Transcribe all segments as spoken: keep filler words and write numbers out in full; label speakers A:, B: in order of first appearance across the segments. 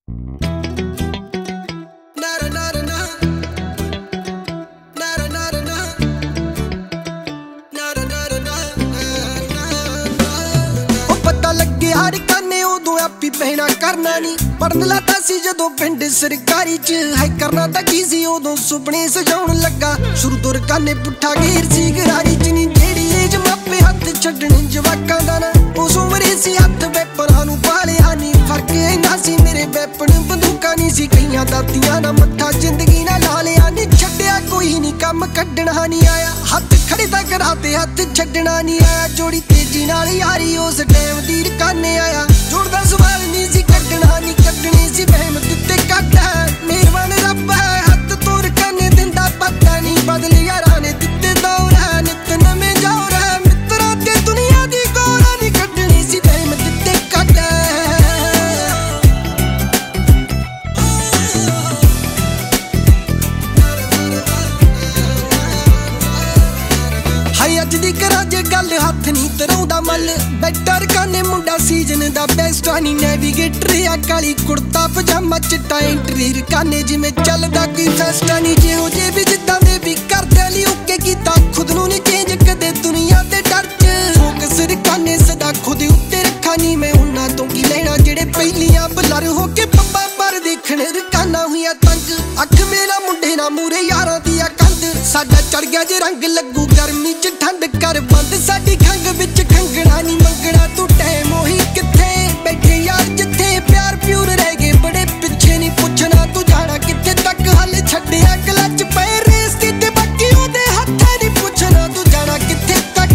A: हर काने उदों आपी बहना करना नी पढ़न लाता सी जदों पिंड सरकारी च है करना तां की सी उदों सुपने सजाउण लगा शुरू तो काने पुट्ठा घेर सी गरारी च नी जेड़ी एज मापे हत्थ छड्डण जवाकां दा ना उस उमरे सी हत्थ वेपनां नूं पालिया नी फर्क इन्ना सी मेरे वेपन बंदूकां नी सी कईयां दातियां ना मत्था जिंदगी ना ला लिया नी छड्डिया कोई नी कम कड्डणा नी आया हत्थ खड़े तां कराते हत्थ छड्डणा नी आया जोड़ी तेजी नाल यारी उस टाइम दी काने आया जुड़दा सवाल नी सी कड्डणा नी कड्डणी सी बहम दित्ते कट है मेहरबान रब है हत्थ तोर काने दिंदा पता नी बदल यारां ने दित्ते दौर है नित नवें जौर है मित्रा ते दुनिया दी गौर नी कड्डणी सी बहम दित्ते कट हाय अज दी करा जे गल हत्थ नी तराउंदा मल बैटर काने मुंडा सीजन दा बेस्ट आनी नेविगेटर आ काली कुर्ता पजामा चिट्टा इंटरीर काने जिवें चलदा कोई फेस्ट आनी जिहो जे भी जिद्दां दे भी करदे ली ओके कीता खुद नूं नी चेंज कदे दुनिया दे डर च फोकस काने सदा खुद उत्ते रखा नी मैं उन्हां तों की लेना जेड़े पहलियां बलर हो के पप्पा पर देखण रकाना हुई तंग अख मेरा मुंडे ना मूरे यारां दी कंध साडा चढ़ गया जे रंग लगू गर्मी च ठंड कर बंद साडी खंग विच खंगणा नी मंगणा तू टाइम ओही किथे बैठे यार जिथे प्यार प्यूर रह गए बड़े पिछे नी पुछना तू जाना किथे तक हल छड्डिया क्लच पे रेस दी ते बाकी ओदे हत्थे नी पुछना तू जाना किथे तक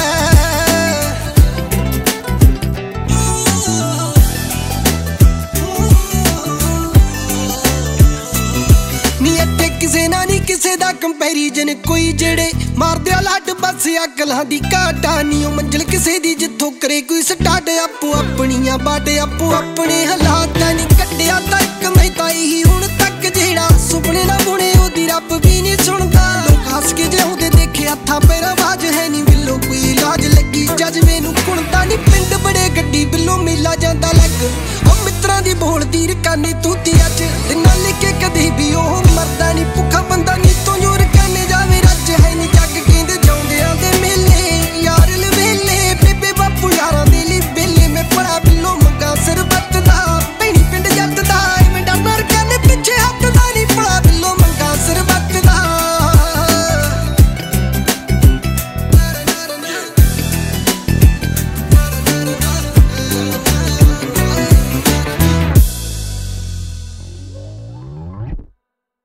A: नी इत्थे किसे ना नी किसे दा कंपैरिजन कोई जेड़े मारदे लड बस अकलां दी घाटा नी ओ मंजिल किसे दी जिथों करे कोई स्टार्ट आपो अपनियां बाटे आपो अपने हालात नी कड्डिया तक मैं ताई ही हुण तक जेड़ा सुपने ना बुने ओदी रब भी नी सुनदा लोक हस के जिउंदे देखे हत्थां पैर आवाज है नी बिल्लो कोई इलाज लगी जज मैनू कुणदा नी पिंड बड़े गड्डी बिल्लो मेला जांदा लग ओ मित्रां दी बोलदी रकाने तू ती अज